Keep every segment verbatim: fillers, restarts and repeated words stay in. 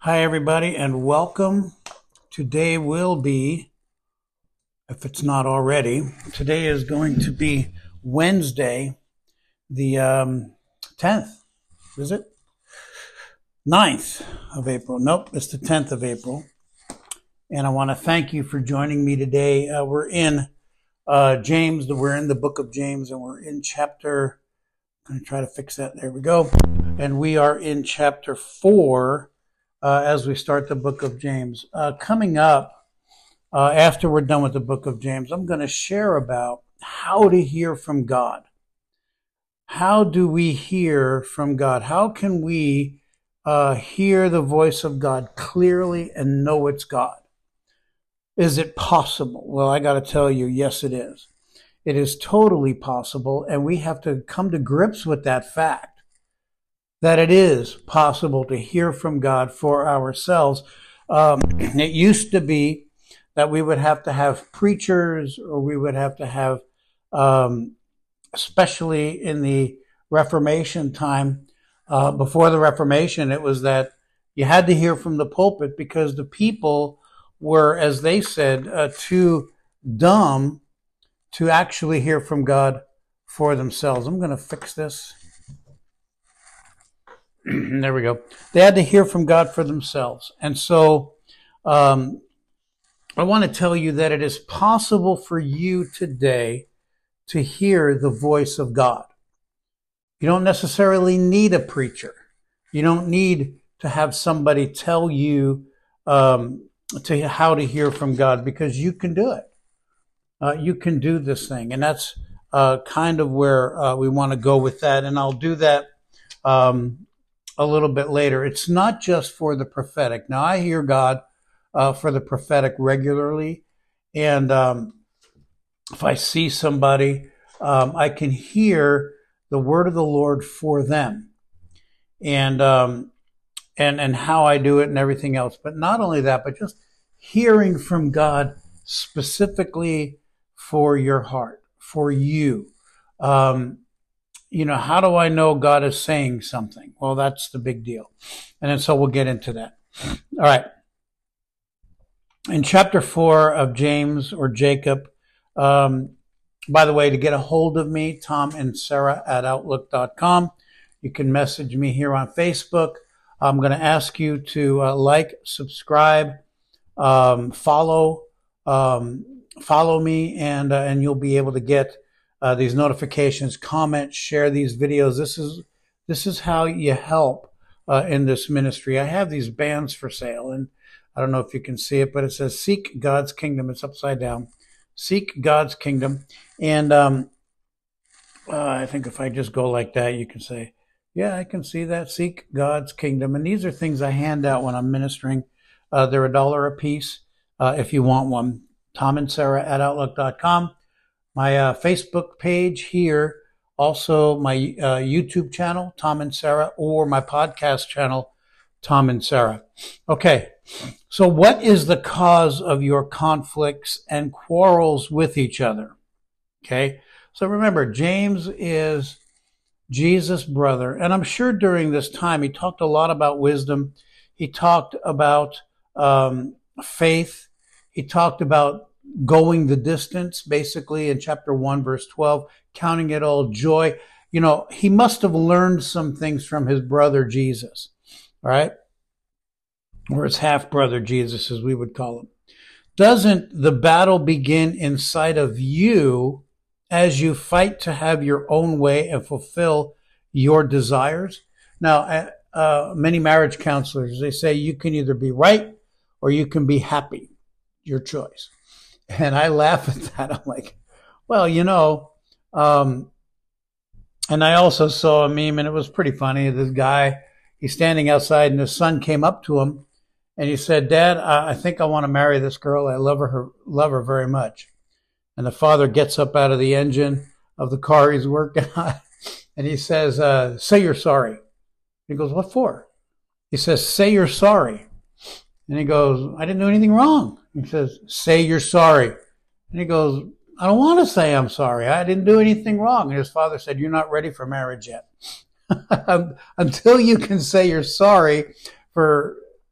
Hi, everybody, and welcome. Today will be, if it's not already, today is going to be Wednesday, the um, tenth, is it? ninth of April. Nope, it's the tenth of April. And I want to thank you for joining me today. Uh, we're in uh, James, we're in the book of James, and we're in chapter, I'm going to try to fix that. There we go. And we are in chapter four. Uh, as we start the book of James. Uh, coming up, uh, after we're done with the book of James, I'm going to share about how to hear from God. How do we hear from God? How can we uh, hear the voice of God clearly and know it's God? Is it possible? Well, I got to tell you, yes, it is. It is totally possible, and we have to come to grips with that fact. That it is possible to hear from God for ourselves. Um, it used to be that we would have to have preachers, or we would have to have, um, especially in the Reformation time, uh, before the Reformation, it was that you had to hear from the pulpit because the people were, as they said, uh, too dumb to actually hear from God for themselves. I'm going to fix this. There we go. They had to hear from God for themselves. And so um, I want to tell you that it is possible for you today to hear the voice of God. You don't necessarily need a preacher. You don't need to have somebody tell you um, to how to hear from God, because you can do it. Uh, you can do this thing. And that's uh, kind of where uh, we want to go with that. And I'll do that um, a little bit later. It's not just for the prophetic. Now, I hear God uh, for the prophetic regularly. And um, if I see somebody, um, I can hear the word of the Lord for them. And, um, and, and how I do it and everything else. But not only that, but just hearing from God specifically for your heart, for you. Um, You know, how do I know God is saying something? Well, that's the big deal. And then so we'll get into that. All right. In chapter four of James, or Jacob, um, by the way, to get a hold of me, Tom and Sarah at outlook dot com. You can message me here on Facebook. I'm going to ask you to uh, like, subscribe, um, follow, um, follow me, and uh, and you'll be able to get Uh, these notifications, comment, share these videos. This is this is how you help uh, in this ministry. I have these bands for sale, and I don't know if you can see it, but it says "Seek God's Kingdom." It's upside down. Seek God's Kingdom, and um, uh, I think if I just go like that, you can say, "Yeah, I can see that." Seek God's Kingdom, and these are things I hand out when I'm ministering. Uh, they're a dollar a piece uh, if you want one. Tom and Sarah at outlook dot com. My uh, Facebook page here, also my uh, YouTube channel, Tom and Sarah, or my podcast channel, Tom and Sarah. Okay, so what is the cause of your conflicts and quarrels with each other? Okay, so remember, James is Jesus' brother, and I'm sure during this time he talked a lot about wisdom. He talked about um, faith. He talked about going the distance, basically in chapter one, verse twelve, counting it all joy. You know, he must have learned some things from his brother Jesus, all right? Or his half-brother Jesus, as we would call him. Doesn't the battle begin inside of you as you fight to have your own way and fulfill your desires? Now, uh, many marriage counselors, they say you can either be right or you can be happy. Your choice. And I laugh at that. I'm like, well, you know, um, and I also saw a meme, and it was pretty funny. This guy, he's standing outside, and his son came up to him, and he said, "Dad, I, I think I want to marry this girl. I love her, her, love her very much." And the father gets up out of the engine of the car he's working on, and he says, uh, "Say you're sorry." He goes, "What for?" He says, "Say you're sorry." And he goes, "I didn't do anything wrong." He says, "Say you're sorry." And he goes, "I don't want to say I'm sorry. I didn't do anything wrong." And his father said, "You're not ready for marriage yet." Until you can say you're sorry for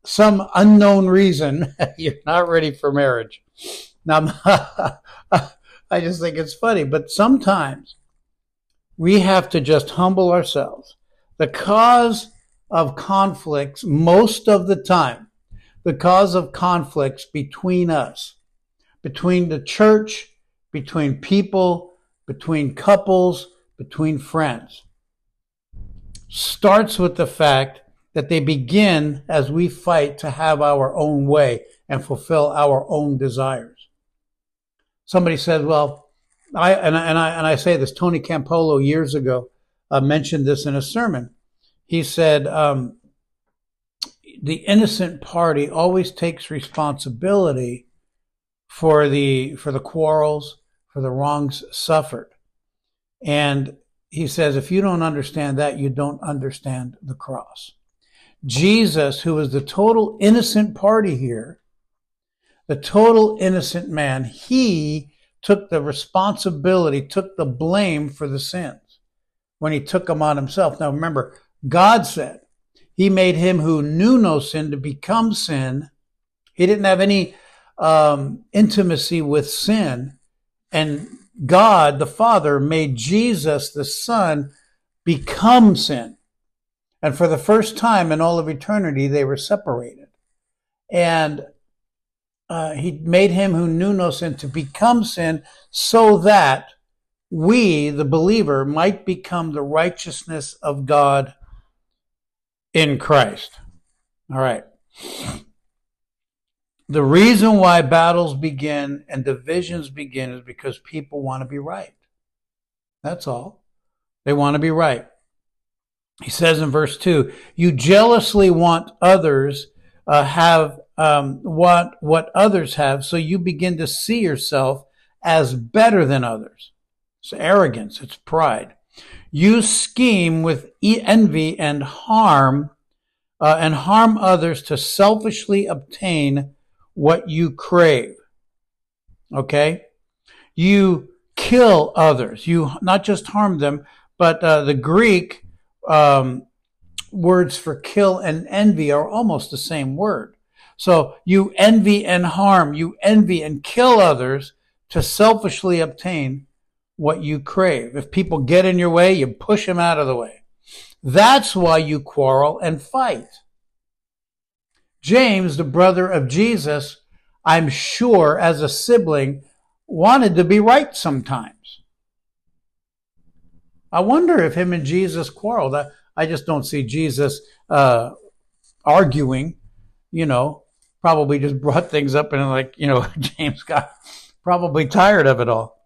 some unknown reason, you're not ready for marriage. Now, I just think it's funny, but sometimes we have to just humble ourselves. The cause of conflicts, most of the time, the cause of conflicts between us, between the church, between people, between couples, between friends, starts with the fact that they begin as we fight to have our own way and fulfill our own desires. Somebody said, well, I and I, and I, and I say this, Tony Campolo years ago uh, mentioned this in a sermon. He said, um, the innocent party always takes responsibility for the for the quarrels, for the wrongs suffered. And he says, if you don't understand that, you don't understand the cross. Jesus, who is the total innocent party here, the total innocent man, he took the responsibility, took the blame for the sins when he took them on himself. Now remember, God said he made him who knew no sin to become sin. He didn't have any um, intimacy with sin. And God, the Father, made Jesus, the Son, become sin. And for the first time in all of eternity, they were separated. And uh, he made him who knew no sin to become sin so that we, the believer, might become the righteousness of God in Christ. All right. The reason why battles begin and divisions begin is because people want to be right. That's all. They want to be right. He says in verse two, you jealously want others uh, have um, what what others have, so you begin to see yourself as better than others. It's arrogance. It's pride. You scheme with envy and harm uh, and harm others to selfishly obtain what you crave. Okay? You kill others. You not just harm them, but uh, the Greek um, words for kill and envy are almost the same word. So you envy and harm. You envy and kill others to selfishly obtain what you crave. If people get in your way, you push them out of the way. That's why you quarrel and fight. James, the brother of Jesus, I'm sure as a sibling, wanted to be right sometimes. I wonder if him and Jesus quarreled. I, I just don't see Jesus uh, arguing, you know, probably just brought things up and like, you know, James got probably tired of it all.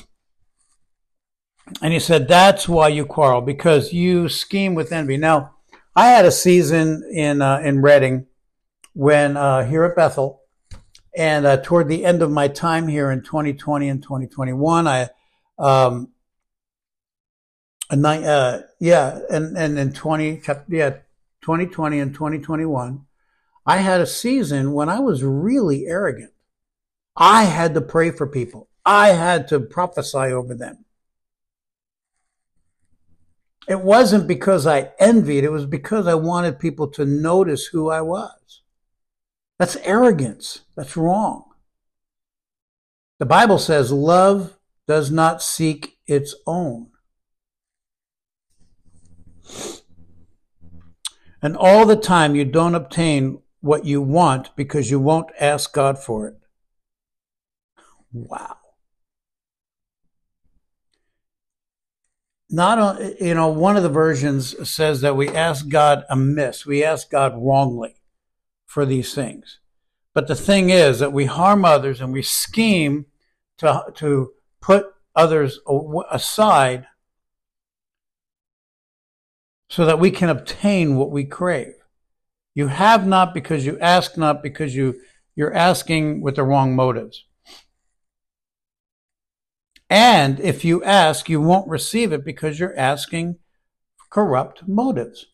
And he said, that's why you quarrel, because you scheme with envy. Now, I had a season in uh, in Reading when uh, here at Bethel, and uh, toward the end of my time here in twenty twenty and twenty twenty-one, I, um, a night, uh, yeah, and and in twenty, yeah, twenty twenty and twenty twenty-one, I had a season when I was really arrogant. I had to pray for people. I had to prophesy over them. It wasn't because I envied. It was because I wanted people to notice who I was. That's arrogance. That's wrong. The Bible says love does not seek its own. And all the time you don't obtain what you want because you won't ask God for it. Wow. Not, you know, one of the versions says that we ask God amiss. We ask God wrongly for these things. But the thing is that we harm others and we scheme to, to put others aside so that we can obtain what we crave. You have not because you ask not, because you, you're asking with the wrong motives. And if you ask, you won't receive it because you're asking corrupt motives.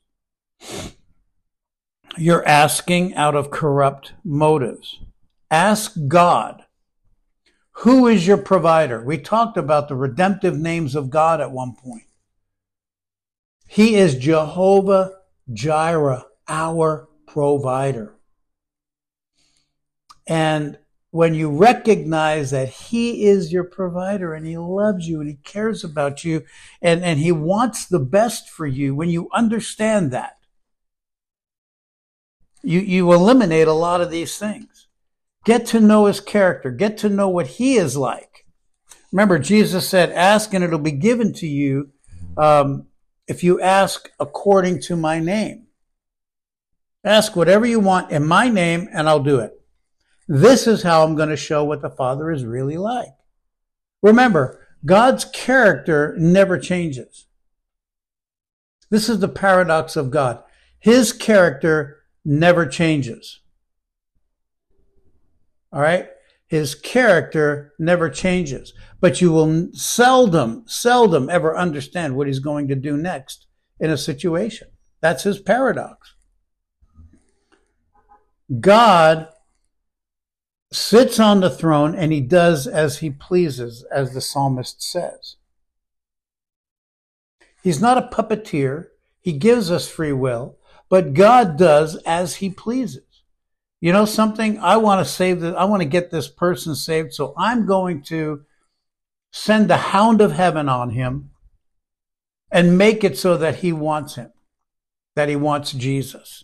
You're asking out of corrupt motives. Ask God, who is your provider? We talked about the redemptive names of God at one point. He is Jehovah Jireh, our provider. And when you recognize that he is your provider and he loves you and he cares about you and, and he wants the best for you, when you understand that, you, you eliminate a lot of these things. Get to know his character. Get to know what he is like. Remember, Jesus said, ask and it'll be given to you um, if you ask according to my name. Ask whatever you want in my name and I'll do it. This is how I'm going to show what the Father is really like. Remember, God's character never changes. This is the paradox of God. His character never changes. All right? His character never changes. But you will seldom, seldom ever understand what he's going to do next in a situation. That's his paradox. God sits on the throne and he does as he pleases, as the psalmist says. He's not a puppeteer. He gives us free will, but God does as he pleases. You know something? I want to save this. I want to get this person saved, so I'm going to send the hound of heaven on him and make it so that he wants him, that he wants Jesus.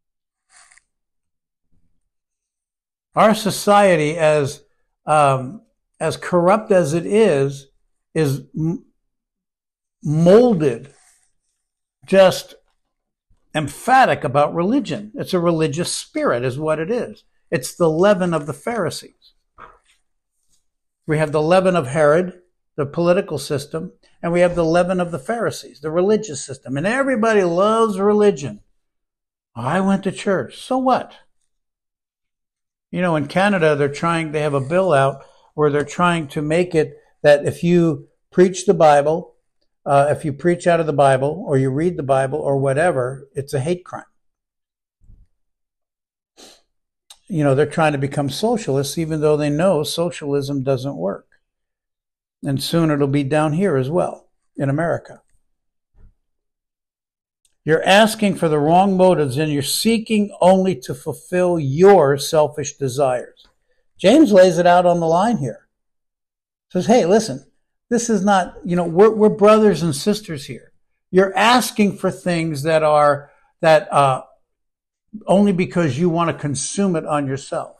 Our society, as um, as corrupt as it is, is m- molded, just emphatic about religion. It's a religious spirit, is what it is. It's the leaven of the Pharisees. We have the leaven of Herod, the political system, and we have the leaven of the Pharisees, the religious system. And everybody loves religion. I went to church. So what? You know, in Canada, they're trying, they have a bill out where they're trying to make it that if you preach the Bible, uh, if you preach out of the Bible or you read the Bible or whatever, it's a hate crime. You know, they're trying to become socialists even though they know socialism doesn't work. And soon it'll be down here as well in America. You're asking for the wrong motives and you're seeking only to fulfill your selfish desires. James lays it out on the line here. Says, hey, listen, this is not, you know, we're, we're brothers and sisters here. You're asking for things that are, that, uh, only because you want to consume it on yourself.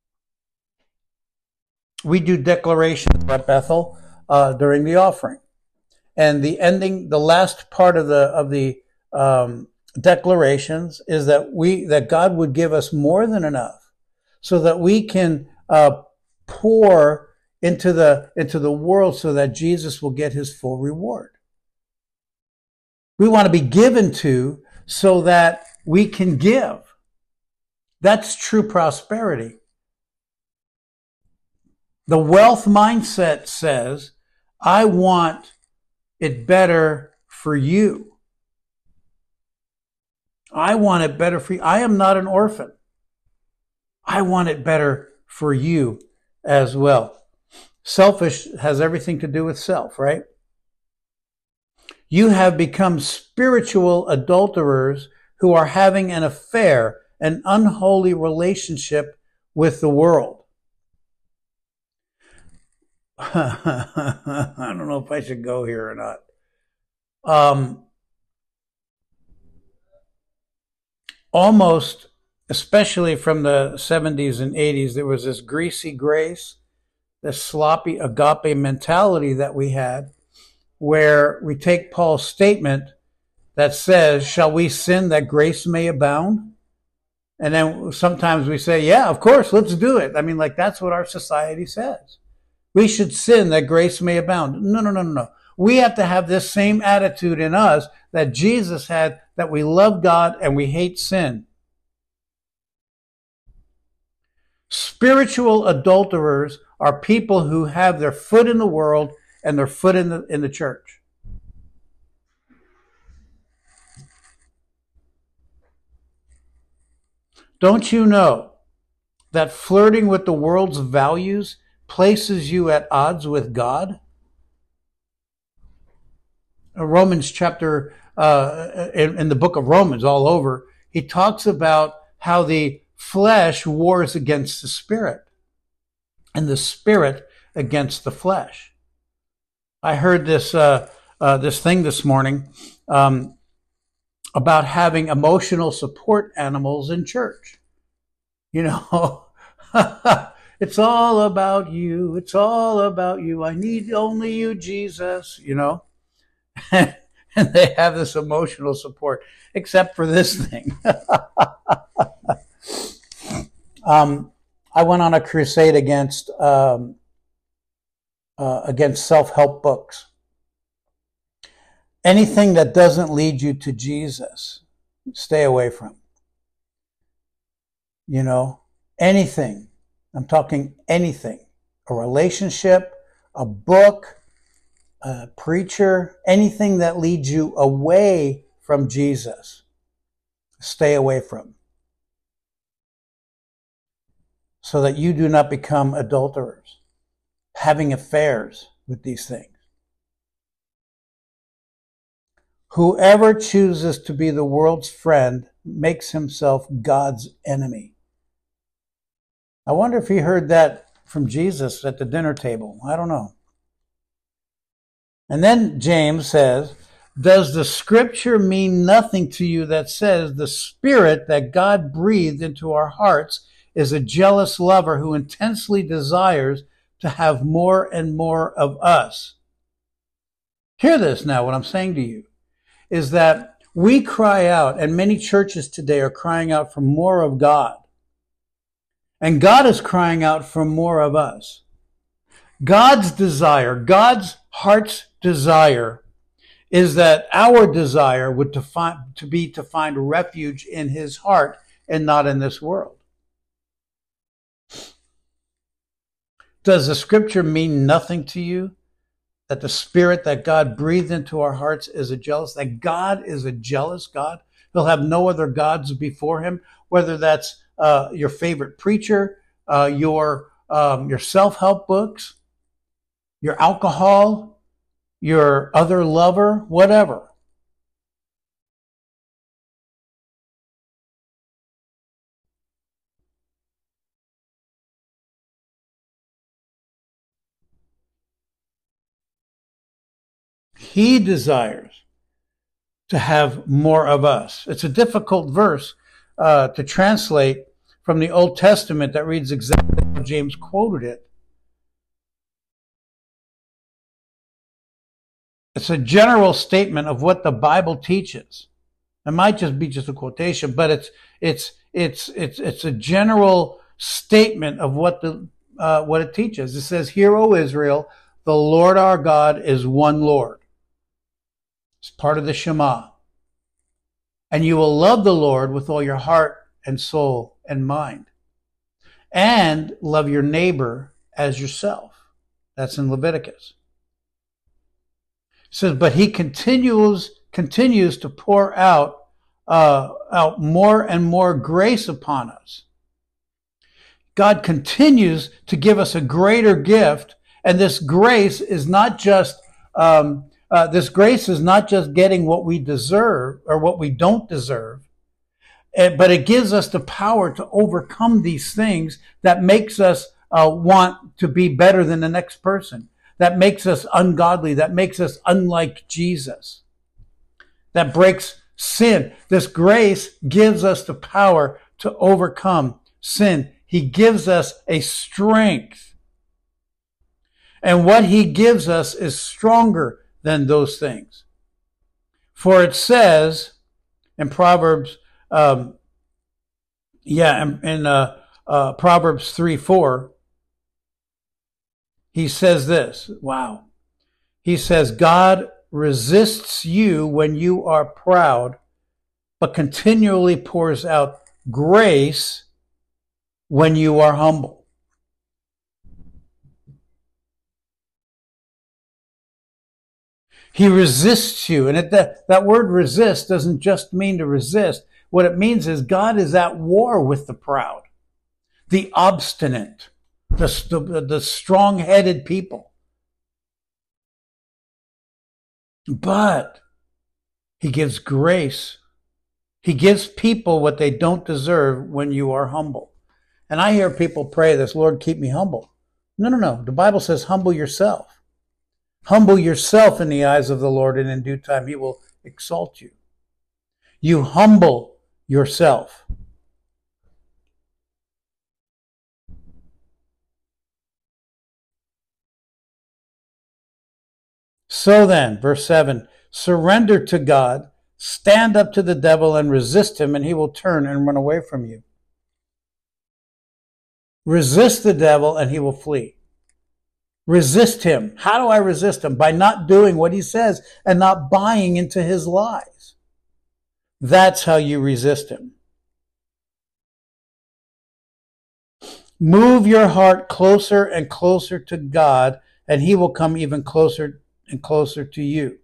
We do declarations at Bethel, uh, during the offering. And the ending, the last part of the, of the, Um, declarations is that we that God would give us more than enough so that we can uh, pour into the into the world so that Jesus will get his full reward. We want to be given to so that we can give. That's true prosperity. The wealth mindset says, I want it better for you. I want it better for you. I am not an orphan. I want it better for you as well. Selfish has everything to do with self, right? You have become spiritual adulterers who are having an affair, an unholy relationship with the world. I don't know if I should go here or not. Um, Almost, especially from the seventies and eighties, there was this greasy grace, this sloppy agape mentality that we had, where we take Paul's statement that says, shall we sin that grace may abound? And then sometimes we say, yeah, of course, let's do it. I mean, like, that's what our society says. We should sin that grace may abound. No, no, no, no, no. We have to have this same attitude in us that Jesus had, that we love God and we hate sin. Spiritual adulterers are people who have their foot in the world and their foot in the, in the church. Don't you know that flirting with the world's values places you at odds with God? Romans chapter, uh, in, in the book of Romans all over, he talks about how the flesh wars against the spirit, and the spirit against the flesh. I heard this uh, uh, this thing this morning um, about having emotional support animals in church. You know, it's all about you. It's all about you. I need only you, Jesus, you know. And they have this emotional support, except for this thing. um, I went on a crusade against um, uh, against self-help books. Anything that doesn't lead you to Jesus, stay away from. You know, anything. I'm talking anything. A relationship, a book, a preacher, anything that leads you away from Jesus, stay away from. So that you do not become adulterers, having affairs with these things. Whoever chooses to be the world's friend makes himself God's enemy. I wonder if he heard that from Jesus at the dinner table. I don't know. And then James says, does the scripture mean nothing to you that says the spirit that God breathed into our hearts is a jealous lover who intensely desires to have more and more of us? Hear this now, what I'm saying to you is that we cry out, and many churches today are crying out for more of God. And God is crying out for more of us. God's desire, God's heart's desire is that our desire would to, find, to be to find refuge in his heart and not in this world. Does the scripture mean nothing to you? That the spirit that God breathed into our hearts is a jealous, that God is a jealous God. He'll have no other gods before him, whether that's uh, your favorite preacher, uh, your, um, your self-help books, your alcohol, your other lover, whatever. He desires to have more of us. It's a difficult verse uh, to translate from the Old Testament that reads exactly how James quoted it. It's a general statement of what the Bible teaches. It might just be just a quotation, but it's it's it's it's it's a general statement of what the uh, what it teaches. It says, "Hear, O Israel, the Lord our God is one Lord." It's part of the Shema. And you will love the Lord with all your heart and soul and mind. And love your neighbor as yourself. That's in Leviticus. It says, but he continues, continues to pour out, uh, out more and more grace upon us. God continues to give us a greater gift. And this grace is not just, um, Uh, this grace is not just getting what we deserve or what we don't deserve, but it gives us the power to overcome these things that makes us uh, want to be better than the next person, that makes us ungodly, that makes us unlike Jesus, that breaks sin. This grace gives us the power to overcome sin. He gives us a strength. And what he gives us is stronger than those things. For it says in Proverbs, um, yeah, in, in uh, uh, Proverbs three four, he says this, wow. He says, God resists you when you are proud, but continually pours out grace when you are humble. He resists you. And it, that, that word resist doesn't just mean to resist. What it means is God is at war with the proud, the obstinate, the, the, the strong-headed people. But he gives grace. He gives people what they don't deserve when you are humble. And I hear people pray this, Lord, keep me humble. No, no, no. The Bible says humble yourself. Humble yourself in the eyes of the Lord, and in due time he will exalt you. You humble yourself. So then, verse seven, surrender to God, stand up to the devil and resist him, and he will turn and run away from you. Resist the devil and he will flee. Resist him. How do I resist him? By not doing what he says and not buying into his lies. That's how you resist him. Move your heart closer and closer to God, and he will come even closer and closer to you.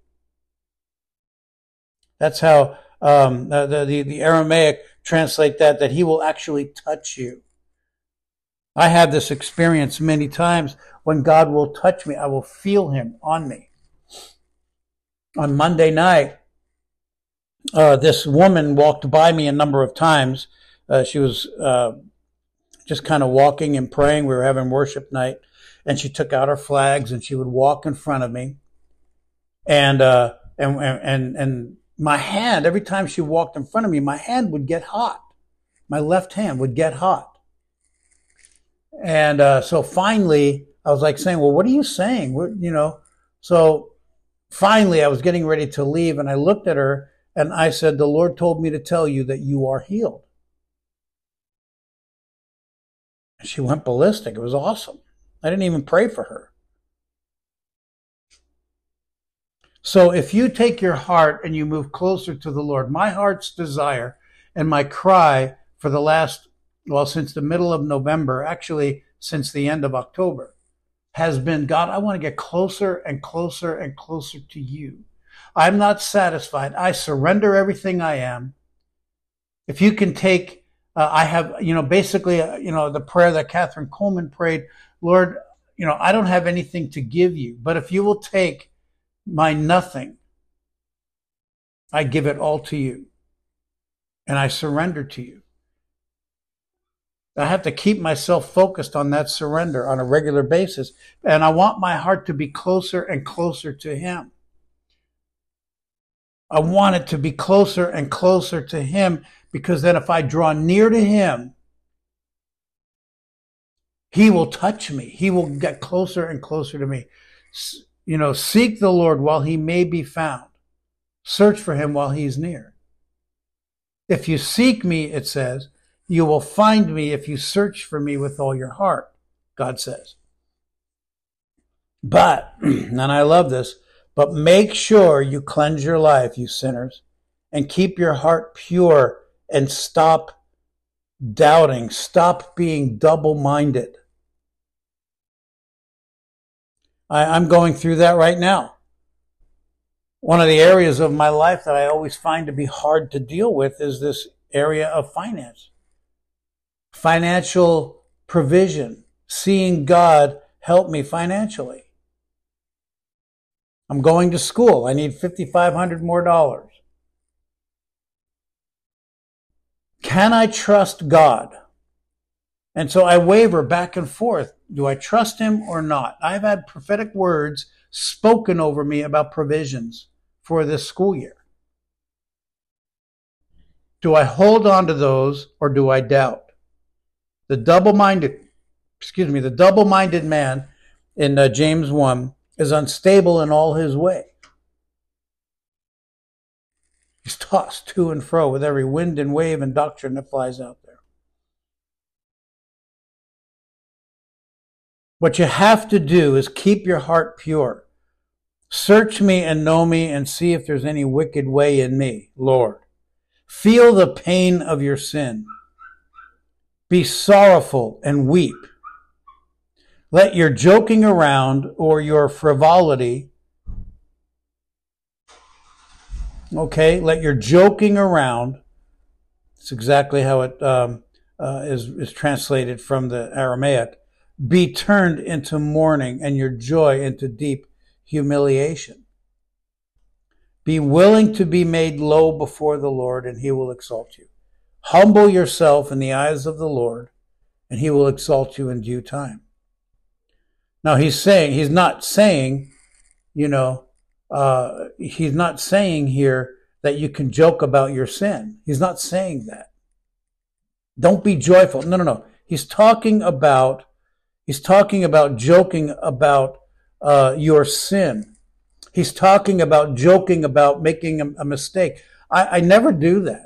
That's how um, the, the, the Aramaic translate that, that he will actually touch you. I have this experience many times when God will touch me. I will feel him on me. On Monday night, uh, this woman walked by me a number of times. Uh, she was uh, just kind of walking and praying. We were having worship night, and she took out her flags and she would walk in front of me. And uh, and and and my hand, every time she walked in front of me, my hand would get hot. My left hand would get hot. And uh, so finally, I was like saying, well, what are you saying? What, you know, so finally I was getting ready to leave, and I looked at her and I said, the Lord told me to tell you that you are healed. And she went ballistic. It was awesome. I didn't even pray for her. So if you take your heart and you move closer to the Lord, my heart's desire and my cry for the last, well, since the middle of November, actually since the end of October, has been, God, I want to get closer and closer and closer to you. I'm not satisfied. I surrender everything I am. If you can take, uh, I have, you know, basically, uh, you know, the prayer that Catherine Coleman prayed, Lord, you know, I don't have anything to give you, but if you will take my nothing, I give it all to you, and I surrender to you. I have to keep myself focused on that surrender on a regular basis, and I want my heart to be closer and closer to him. I want it to be closer and closer to him, because then if I draw near to him, he will touch me. He will get closer and closer to me. You know, seek the Lord while he may be found. Search for him while he's near. If you seek me, it says, you will find me if you search for me with all your heart, God says. But, and I love this, but make sure you cleanse your life, you sinners, and keep your heart pure, and stop doubting. Stop being double-minded. I, I'm going through that right now. One of the areas of my life that I always find to be hard to deal with is this area of finance. Financial provision. Seeing God help me financially. I'm going to school. I need five thousand five hundred dollars more dollars. Can I trust God? And so I waver back and forth. Do I trust him or not? I've had prophetic words spoken over me about provisions for this school year. Do I hold on to those or do I doubt? The double-minded, excuse me, the double-minded man in uh, James one is unstable in all his way. He's tossed to and fro with every wind and wave and doctrine that flies out there. What you have to do is keep your heart pure. Search me and know me and see if there's any wicked way in me, Lord. Feel the pain of your sin. Be sorrowful and weep. Let your joking around or your frivolity, okay, let your joking around, that's exactly how it um, uh, is, is translated from the Aramaic, be turned into mourning and your joy into deep humiliation. Be willing to be made low before the Lord, and he will exalt you. Humble yourself in the eyes of the Lord, and he will exalt you in due time. Now he's saying, he's not saying, you know, uh, he's not saying here that you can joke about your sin. He's not saying that. Don't be joyful. No, no, no. He's talking about, he's talking about joking about uh, your sin. He's talking about joking about making a, a mistake. I, I never do that.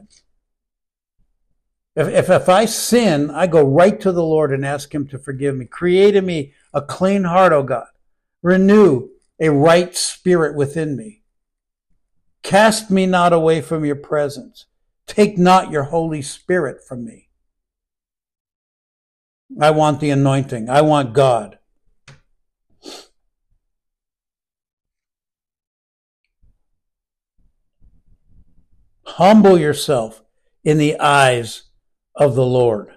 If, if, if I sin, I go right to the Lord and ask him to forgive me. Create in me a clean heart, O God. Renew a right spirit within me. Cast me not away from your presence. Take not your Holy Spirit from me. I want the anointing. I want God. Humble yourself in the eyes of the Lord,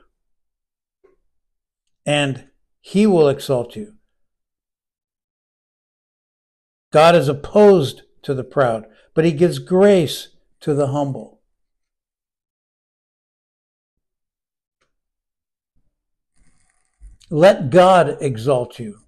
and he will exalt you. God is opposed to the proud, but he gives grace to the humble. Let God exalt you.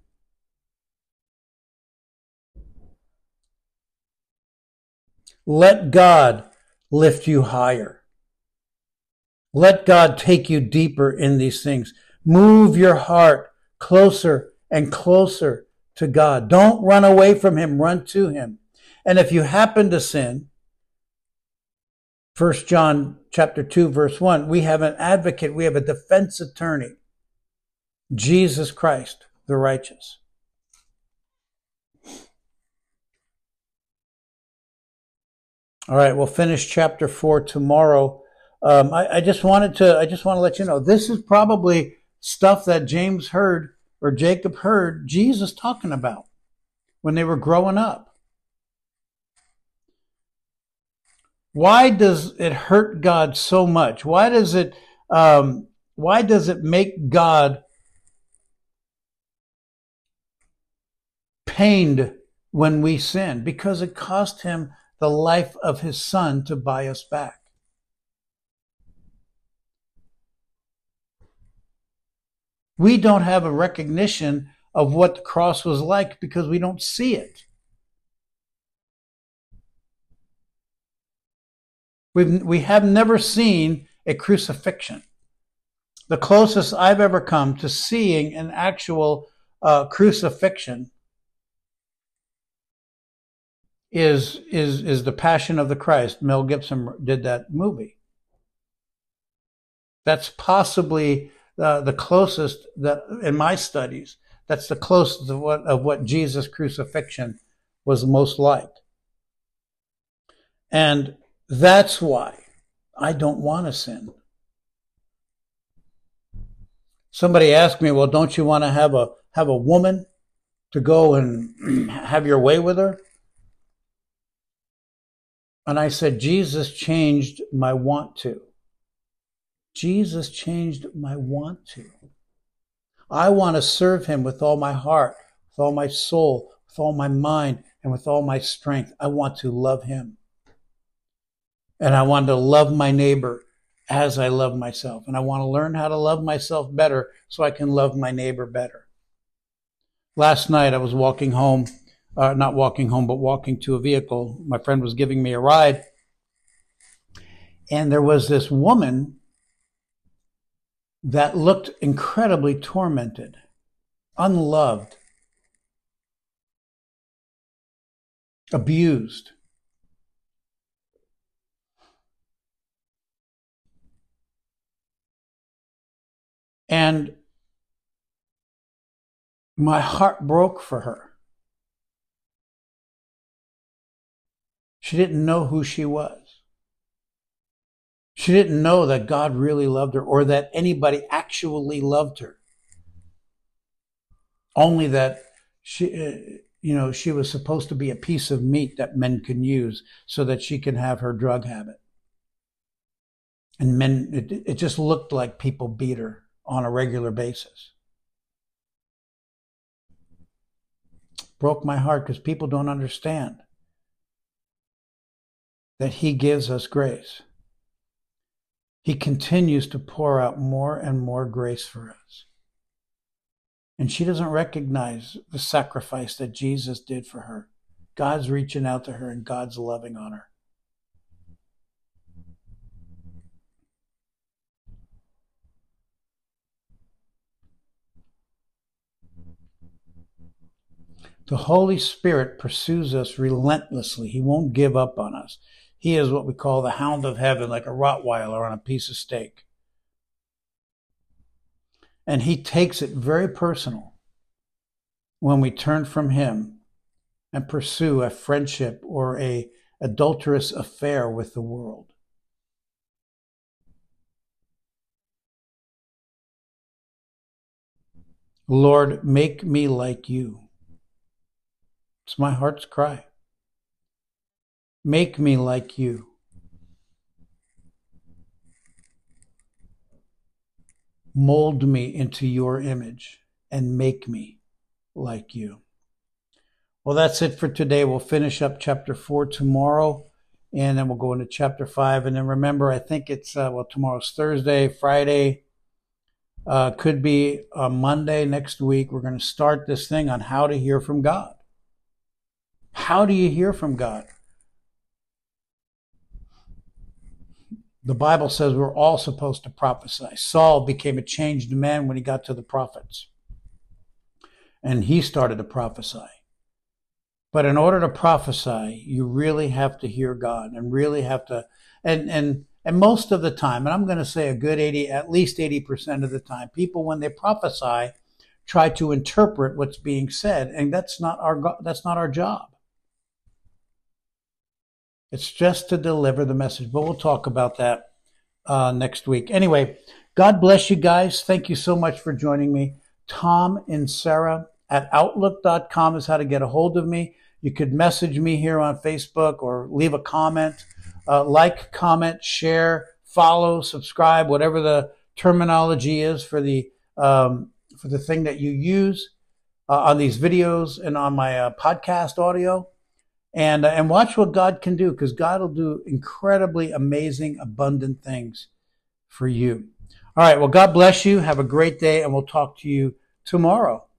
Let God lift you higher. Let God take you deeper in these things. Move your heart closer and closer to God. Don't run away from him. Run to him. And if you happen to sin, First John chapter two, verse one, we have an advocate. We have a defense attorney. Jesus Christ, the righteous. All right, we'll finish chapter four tomorrow. Um, I, I just wanted to, I just want to let you know, this is probably stuff that James heard or Jacob heard Jesus talking about when they were growing up. Why does it hurt God so much? Why does it, um, why does it make God pained when we sin? Because it cost him the life of his son to buy us back. We don't have a recognition of what the cross was like because we don't see it. We've, we have never seen a crucifixion. The closest I've ever come to seeing an actual uh, crucifixion is, is, is The Passion of the Christ. Mel Gibson did that movie. That's possibly uh, the closest that, in my studies, that's the closest of what, of what Jesus' crucifixion was most like. And that's why I don't want to sin. Somebody asked me, well, don't you want to have a, have a woman to go and have your way with her? And I said, Jesus changed my want to. Jesus changed my want to. I want to serve him with all my heart, with all my soul, with all my mind, and with all my strength. I want to love him. And I want to love my neighbor as I love myself. And I want to learn how to love myself better so I can love my neighbor better. Last night I was walking home, uh, not walking home, but walking to a vehicle. My friend was giving me a ride. And there was this woman that looked incredibly tormented, unloved, abused. And my heart broke for her. She didn't know who she was. She didn't know that God really loved her or that anybody actually loved her. Only that she, uh, you know, she was supposed to be a piece of meat that men can use so that she can have her drug habit. And men, it, it just looked like people beat her on a regular basis. Broke my heart because people don't understand. that he gives us grace. He continues to pour out more and more grace for us. And she doesn't recognize the sacrifice that Jesus did for her. God's reaching out to her and God's loving on her. The Holy Spirit pursues us relentlessly. He won't give up on us. He is what we call the hound of heaven, like a Rottweiler on a piece of steak. And he takes it very personal when we turn from him and pursue a friendship or a adulterous affair with the world. Lord, make me like you. It's my heart's cry. Make me like you. Mold me into your image and make me like you. Well, that's it for today. We'll finish up chapter four tomorrow, and then we'll go into chapter five. And then remember, I think it's, uh, well, tomorrow's Thursday, Friday, uh, could be a Monday next week. We're going to start this thing on how to hear from God. How do you hear from God? The Bible says we're all supposed to prophesy. Saul became a changed man when he got to the prophets. And he started to prophesy. But in order to prophesy, you really have to hear God and really have to, and and and most of the time, and I'm going to say a good eighty, at least eighty percent of the time, people when they prophesy try to interpret what's being said, and that's not our that's not our job. It's just to deliver the message, but we'll talk about that uh, next week. Anyway, God bless you guys. Thank you so much for joining me. Tom and Sarah at outlook dot com is how to get a hold of me. You could message me here on Facebook or leave a comment, uh, like, comment, share, follow, subscribe, whatever the terminology is for the um, for the thing that you use uh, on these videos and on my uh, podcast audio. And, uh, and watch what God can do, because God will do incredibly amazing, abundant things for you. All right. Well, God bless you. Have a great day, and we'll talk to you tomorrow.